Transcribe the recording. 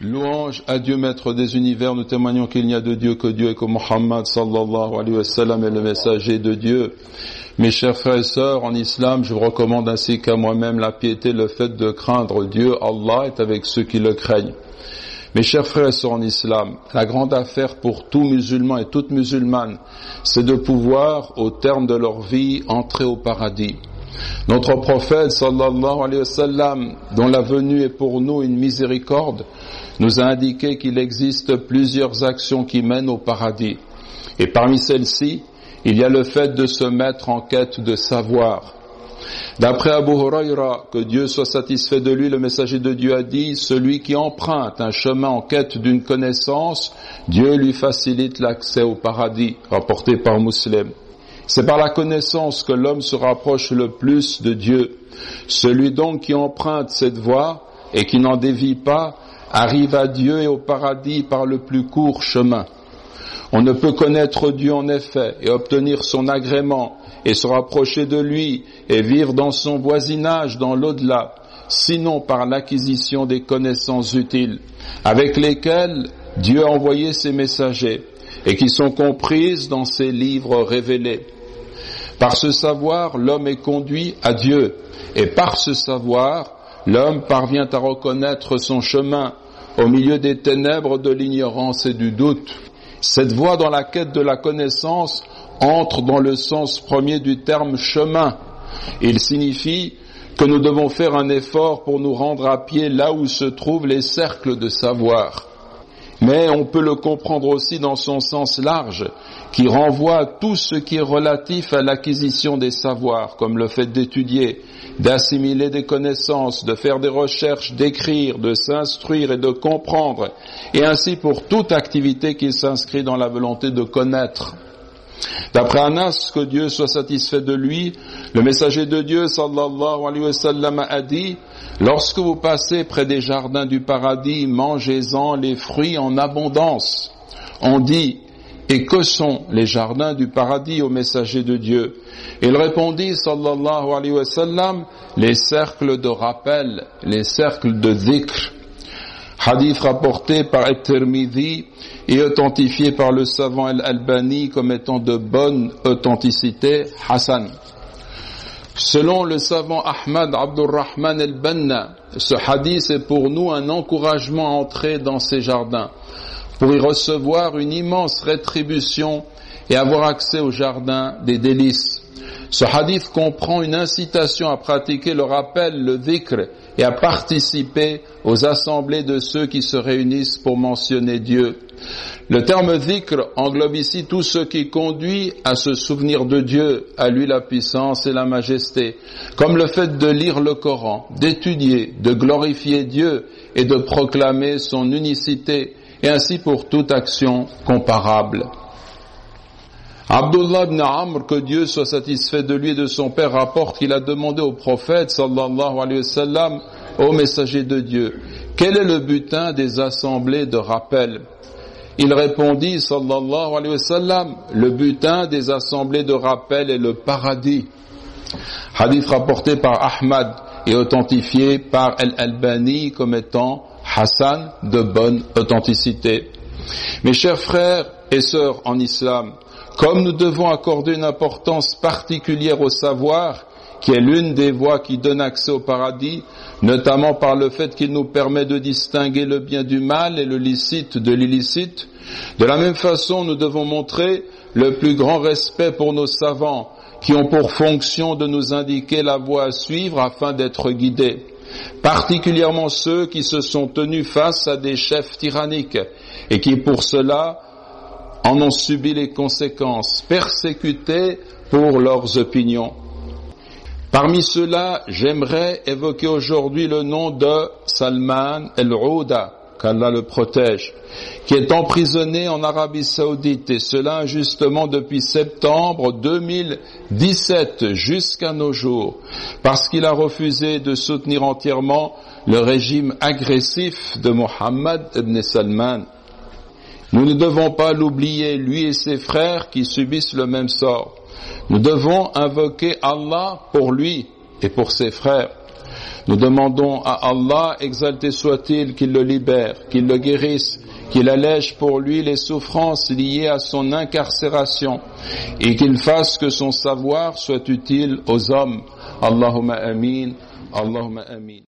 Louange à Dieu, maître des univers, nous témoignons qu'il n'y a de Dieu que Dieu et que Muhammad sallallahu alayhi wa sallam est le messager de Dieu. Mes chers frères et sœurs, en islam, je vous recommande ainsi qu'à moi-même la piété, le fait de craindre Dieu. Allah est avec ceux qui le craignent. Mes chers frères et sœurs en islam, la grande affaire pour tout musulman et toute musulmane, c'est de pouvoir, au terme de leur vie, entrer au paradis. Notre prophète sallallahu alayhi wa sallam, dont la venue est pour nous une miséricorde, nous a indiqué qu'il existe plusieurs actions qui mènent au paradis. Et parmi celles-ci, il y a le fait de se mettre en quête de savoir. D'après Abu Huraira, que Dieu soit satisfait de lui, le messager de Dieu a dit: celui qui emprunte un chemin en quête d'une connaissance, Dieu lui facilite l'accès au paradis, rapporté par Muslim. C'est par la connaissance que l'homme se rapproche le plus de Dieu. Celui donc qui emprunte cette voie et qui n'en dévie pas, arrive à Dieu et au paradis par le plus court chemin. On ne peut connaître Dieu en effet et obtenir son agrément et se rapprocher de lui et vivre dans son voisinage dans l'au-delà, sinon par l'acquisition des connaissances utiles, avec lesquelles Dieu a envoyé ses messagers et qui sont comprises dans ses livres révélés. Par ce savoir, l'homme est conduit à Dieu, et par ce savoir, l'homme parvient à reconnaître son chemin au milieu des ténèbres de l'ignorance et du doute. Cette voie dans la quête de la connaissance entre dans le sens premier du terme chemin. Il signifie que nous devons faire un effort pour nous rendre à pied là où se trouvent les cercles de savoir. Mais on peut le comprendre aussi dans son sens large, qui renvoie à tout ce qui est relatif à l'acquisition des savoirs, comme le fait d'étudier, d'assimiler des connaissances, de faire des recherches, d'écrire, de s'instruire et de comprendre, et ainsi pour toute activité qui s'inscrit dans la volonté de connaître. D'après Anas, que Dieu soit satisfait de lui, le messager de Dieu sallallahu alayhi wa sallam a dit: lorsque vous passez près des jardins du paradis, mangez-en les fruits en abondance. On dit: et que sont les jardins du paradis au messager de Dieu? Il répondit sallallahu alayhi wa sallam: les cercles de rappel, les cercles de dhikr. Hadith rapporté par At-Tirmidhi et authentifié par le savant Al-Albani comme étant de bonne authenticité, Hassan. Selon le savant Ahmad Abdurrahman al-Banna, ce hadith est pour nous un encouragement à entrer dans ces jardins, pour y recevoir une immense rétribution et avoir accès au jardin des délices. Ce hadith comprend une incitation à pratiquer le rappel, le dhikr, et à participer aux assemblées de ceux qui se réunissent pour mentionner Dieu. Le terme dhikr englobe ici tout ce qui conduit à se souvenir de Dieu, à lui la puissance et la majesté, comme le fait de lire le Coran, d'étudier, de glorifier Dieu et de proclamer son unicité, et ainsi pour toute action comparable. Abdullah ibn Amr, que Dieu soit satisfait de lui et de son père, rapporte qu'il a demandé au prophète sallallahu alayhi wa sallam, au messager de Dieu: quel est le butin des assemblées de rappel? Il répondit sallallahu alayhi wa sallam: le butin des assemblées de rappel est le paradis. Hadith rapporté par Ahmad et authentifié par Al-Albani comme étant Hassan, de bonne authenticité. Mes chers frères et sœurs en islam, comme nous devons accorder une importance particulière au savoir, qui est l'une des voies qui donne accès au paradis, notamment par le fait qu'il nous permet de distinguer le bien du mal et le licite de l'illicite, de la même façon nous devons montrer le plus grand respect pour nos savants, qui ont pour fonction de nous indiquer la voie à suivre afin d'être guidés, particulièrement ceux qui se sont tenus face à des chefs tyranniques et qui pour cela en ont subi les conséquences, persécutés pour leurs opinions. Parmi ceux-là, j'aimerais évoquer aujourd'hui le nom de Salman el-Ouda, qu'Allah le protège, qui est emprisonné en Arabie Saoudite, et cela injustement depuis septembre 2017 jusqu'à nos jours, parce qu'il a refusé de soutenir entièrement le régime agressif de Mohammed ibn Salman. Nous ne devons pas l'oublier, lui et ses frères qui subissent le même sort. Nous devons invoquer Allah pour lui et pour ses frères. Nous demandons à Allah, exalté soit-il, qu'il le libère, qu'il le guérisse, qu'il allège pour lui les souffrances liées à son incarcération et qu'il fasse que son savoir soit utile aux hommes. Allahumma amin, Allahumma amin.